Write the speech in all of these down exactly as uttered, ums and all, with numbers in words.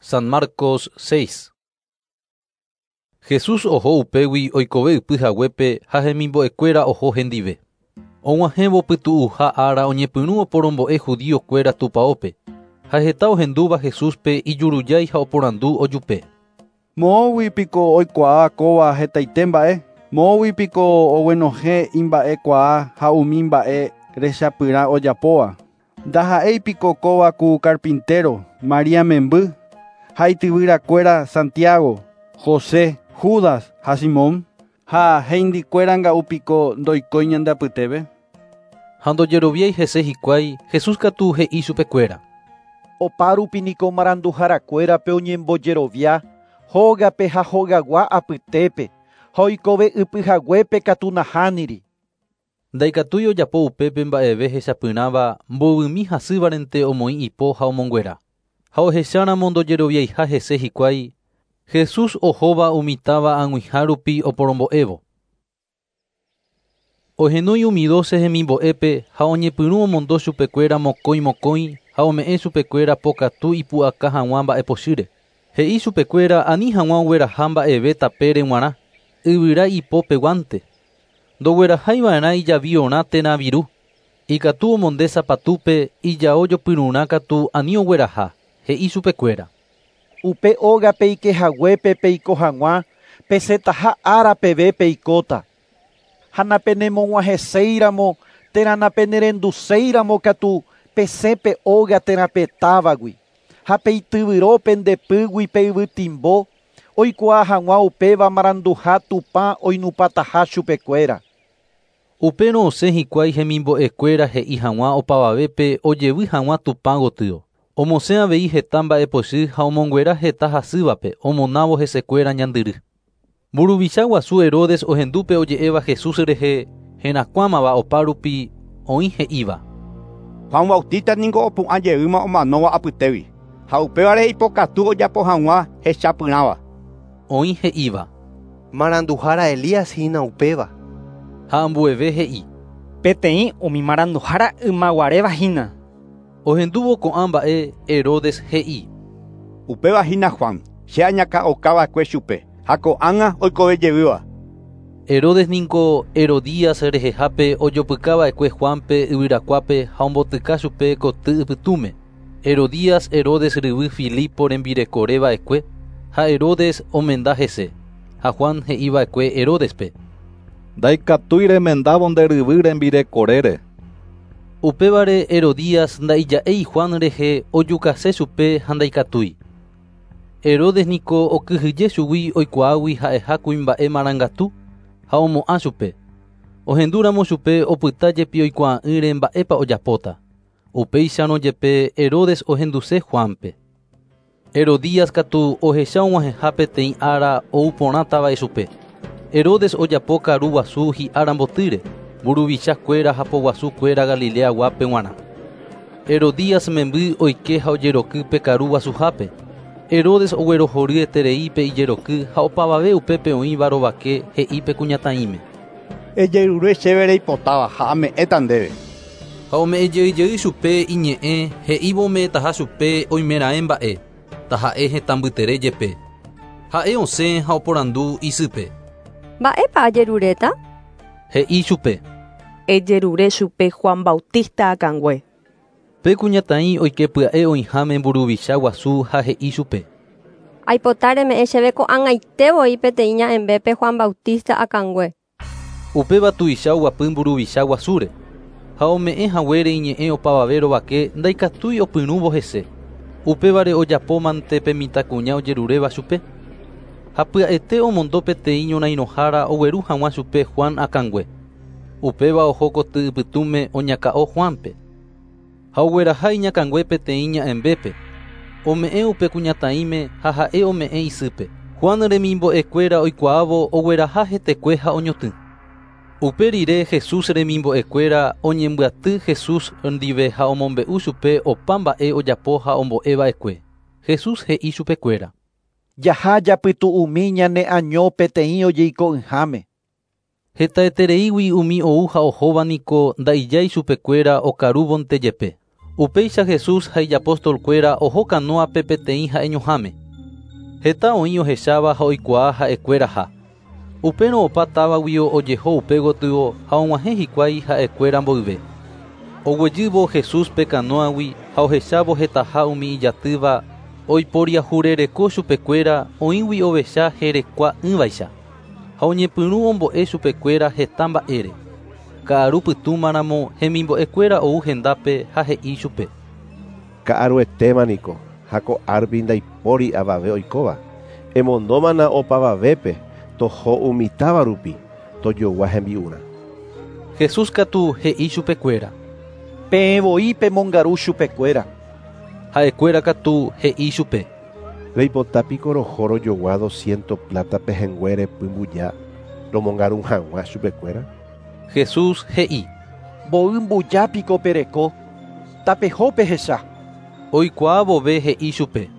San Marcos seis. Jesús oho upegui oikove ypyhaguépe ha hemimbo'ekuéra oho hendive. Og̃uahẽvo pytu'u ha ára oñepyrũ oporombo'e judíokuéra tupãópe. Ha heta ohendúva Jesúspe ijurujái ha oporandu ojupe. Moõguipiko oikuaa kóva hetaite mba'e. Moõguipiko oguenohẽ imba'ekuaa ha umi mba'e rechapyrã ojapóva. Ndaha'éipiko kóva ku carpintero, Maria memby, ha ityvyrakuéra Santiago, José, Judas ha Simón, ha heindikuéra nga'upiko ndoikói ñandepytépe. Ha ndojeroviái hese hikuái Jesús katu he'i chupekuéra. Opárupi niko maranduharakuérape oñembojerovia, hógape ha hógagua apytépe, ha oikove ypyhaguépe katu nahániri. Ndaikatúi ojapo upépe mba'eve hechapyrãva mboyvymi hasývarente omoĩ ipo ha omonguera. Ha ohecháramo ndojeroviaiha hese hikuái Jesús ohóva umitáva ag̃uihã rupi oporombo'évo. Ohenói umi doce hemimbo'épe ha oñepyrũ omondo chupekuéra mokõi mokõi ha ome'ẽ chupekuéra pokatu ipu'aka hag̃ua mba'epochýre. He'i chupekuéra ani hag̃ua ogueraha mba'eve tapére g̃uarã, yvyra ipopeguánte. Ndogueraháiva'erã ijavi orã térã viru. Ikatu omonde sapatúpe ijao jopyrũrã katu ani ogueraha, he'i chupekuéra. Upe ógape ikehaguépe peiko hag̃ua, pesẽtaha ára peve peikóta. Ha napenemog̃uahẽséiramo térã napenerenduséiramo katu pesépe óga térãpetávagui. Ha peityvyrópe ndepýgui pe yvytimbo, oikuaa hag̃ua upéva maranduha tupã oinupataha chupekuéra. Upérõ osẽ hikuái hemimbo'ekuéra he'i hag̃ua opavavépe ojevy hag̃ua tupã gotyo. Omosẽ avei heta mba'epochy ha omonguera heta hasývape omonávo hesekuéra ñandyry. Mburuvicha guasu Herodes ohendúpe oje'éva Jesús rehe herakuãmava opa rupi oĩ he'íva. Juan Bautista niko opu'ãjeýma omanóva apytévi, ha upévare ipokatu ojapo hag̃ua hechapyrãva. Oĩ he'íva. Maranduhára Elías hína upéva. Ha ambueve he'i. Peteĩ umi maranduhára ymaguaréva hína. Ohendúvo ko'ã mba'e Herodes he'i. Upéva hína Juan, che añaka'okava'ekue chupe, ha ko'ág̃a oikovejeyvýva. Herodes niko Herodías rehehápe ojopykava'ekue Juanpe yvyrakuápe ha ombotyka chupe koty ipytũme. Herodías Herodes ryvy Filipo rembirekoreva'ekue, ha Herodes omenda hese. Ha Juan he'íva'ekue Herodespe. Ndaikatúi remendávo nderyvy rembirekorére. Upévare Herodías ndaija'éi Juan rehe ojukase chupe ha ndaikatúi. Herodes niko okyhyje chugui oikuaágui ha'eha kuimba'e marangatu ha omo'ã chupe. Ohendúramo chupe opytájepi oikuaa'ỹre mba'épa ojapóta. Upéicharõ jepe Herodes ohenduse Juanpe. Herodías katu ohecha og̃uahẽha peteĩ ára ouporãtava'e chupe. Herodes ojapo karu guasu hi'ára mbotýre, mburuvichakuéra ha poguasukuéra Galilea guape g̃uarã. Herodías memby oike ha ojeroky pe karu guasuhápe. Herodes oguerohoryeterei pe ijeroky ha opavave upépe oĩva rovake he'i pe kuñataĩme. Ejerure chéve reipotáva ha ame'ẽta ndéve. Ha ome'ẽjeýjey chupe iñe'ẽ he'ívo ome'ẽtaha chupe oimeraẽ mba'e, taha'e hetãmbytere jepe. Ha'e osẽ ha oporandu isýpe. Mba'épa ajeruréta? He'i chupe. Ejerure chupe Juan Bautista akãngue. Pe kuñataĩ oike pya'e oĩháme mburuvicha guasu ha he'i chupe. Aipota reme'ẽ chéve ko'ag̃aitevoi peteĩ ña'embépe Juan Bautista akãngue. Upéva tuicha oguapy mburuvicha guasúre. Ha ome'ẽ haguére iñe'ẽ opavave rovake ndaikatúi opyrũvo hese. Upévare ojapómante pe mitãkuña ojeruréva chupe. Ha pya'ete omondo peteĩ ñorairõhára ogueru hag̃ua chupe Juan akãngue. Upéva oho koty ipytũme oñaka'o Juanpe. Ha ogueraha iñakãngue peteĩ ña'embépe. Ome'ẽ upe kuñataĩme ha ha'e ome'ẽ isýpe. Juan remimbo'ekuéra oikuaávo ogueraha hetekue ha oñotỹ. Upe rire Jesús remimbo'ekuéra oñembyaty Jesús ndive ha omombe'u chupe opa mba'e ojapo ha ombo'eva'ekue. Jesús he'i chupekuéra. Jaha japytu'umi ñane año peteĩ ojeiko yháme. Hetaitereígui umi ou ha ohóva niko ndaijái chupekuéra okarúvonte jepe. Upéicha Jesús ha apóstol cuera oho canoa pepeteĩ ha'eñoháme. Heta oĩ ohecháva ha oikuaa ha'ekuéra ha. Upérõ opa távagui ojeho upe gotyo ha og̃uahẽ hikuái ha'ekuéra mboyve. Oguejývo Jesús pe canoagui ha ohechávo hetaha umi ijatýva oiporiahurereko chupekuéra oĩgui ovecha herekua ỹvaicha. Ha oñepyrũ ombo'e chupekuéra heta mba'ére. Ka'aru pytũmaramo hemimbo'ekuéra ou hendápe ha he'i chupe: Ka'aruetémaniko ha ko'árpi ndaipóri avave oikóva. Emondómana opavavépe toho umitáva rupi tojogua hembi'urã. Jesús katu he'i chupekuéra: Peẽvoi pemongaru chupekuéra. Ha'ekuéra katu he'i chupe: Reipotapiko roho rojogua doscientos plata pehẽnguére pymbuja romongaru hag̃ua chupekuéra. Jesús he'i: Mbo'y mbujapiko pereko. Tapeho pehecha. Oikuaa vove he'i chupe: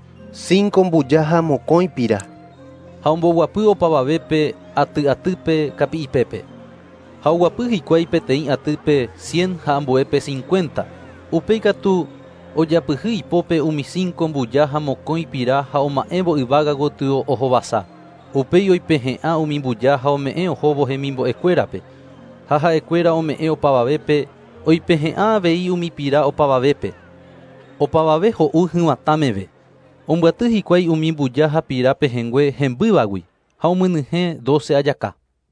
Cinco mbuja ha mokõi pira. Ha omboguapy opavavépe aty atýpe kapi'ipépe. Ha oguapy hikuái peteĩ atýpe cien ha ambuépe cincuenta. Upéi katu ojapyhy ipópe umi cinco mbuja ha mokõi pira ha oma'ẽvo yvága gotyo ohovasa. Upéi oipehe'ã umi mbuja ha ome'ẽ ohóvo hemimbo'ekuérape. Ha ha'ekuéra ome'ẽ opavavépe oipehe'ã avei umi pira opavavépe. Opavave ho'u hyvatãmeve. Ombyaty hikuái umi mbuja ha pira pehẽngue hembývagui ha omynyhẽ doce ajaka.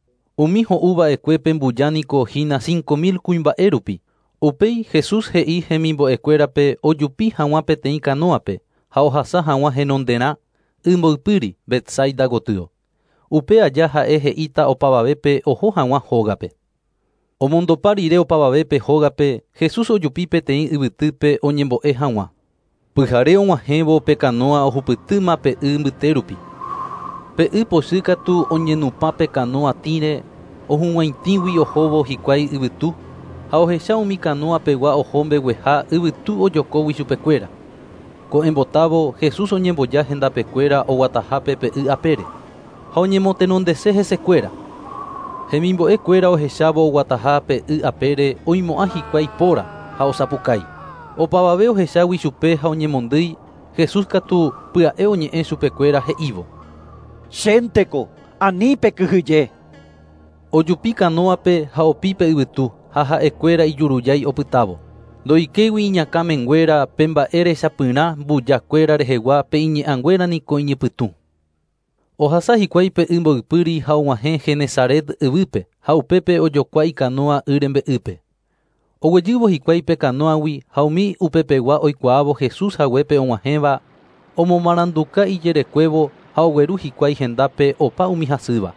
Umi ho'uva'ekuépe mbujaniko hína cinco mil kuimba'e rupi. Upéi Jesús he'i hemimbo'ekuérape ojupi hag̃ua peteĩ canoape ha ohasa hag̃ua henonderã ymboypýri Betsaida gotyo. Upe aja ha'e he'íta opavavépe oho hag̃ua hógape. Omondopa rire opavavépe hógape Jesús ojupi peteĩ yvytýpe oñembo'e hag̃ua. Pyhare og̃uahẽvo pe canoa ohupytýma pe y mbyte rupi. Pe y pochy katu oñenupã pe canoa tĩre ohug̃uaitĩgui ohóvo hikuái yvytu ha ohecha umi canoa pegua oho mbegueha yvytu ojokógui chupekuéra. Ko'ẽmbotávo Jesús oñemboja hendapekuéra oguatahápe pe y apére ha oñemotenondese hesekuéra. Hemimbo'ekuéra ohechávo oguataha pe y apére oimo'ã hikuái póra ha osapukái. Opavave ohechágui chupe ha oñemondýi. Jesús katu pya'e oñe'ẽ chupekuéra he'ívo: Chénteko, ani pekyhyje. Ojupi canoape ha opípe yvytu ha ha'ekuéra ijurujái opytávo. Ndoikégui iñakãmenguéra pe mba'e rechapyrã mbujakuéra rehegua pe iñe'ãnguéra niko iñipytũ. Ohasa hikuái pe y mboypýri ha og̃uahẽ Genesaret yvýpe ha upépe ojokuaa icanoa y rembe'ýpe. Oguejývo hikuái pe canoagui ha umi upepegua oikuaávo Jesús haguépe og̃uahẽva omomaranduka ijerekuévo ha ogueru hikuái hendápe opa umi hasýva.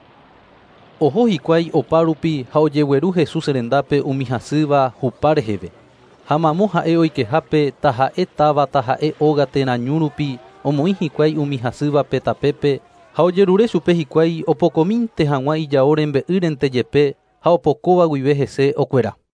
Oho hikuái opa rupi ha ojegueru Jesús rendápe umi hasýva hupa reheve. Ha mamo ha'e oikehápe taha'e táva taha'e óga terañu rupi omoĩ hikuái umi hasývape tapépe ha ojerure chupe hikuái opokomínte hag̃ua ijao rembe'ýrente jepe ha opokóva guive hese okuera.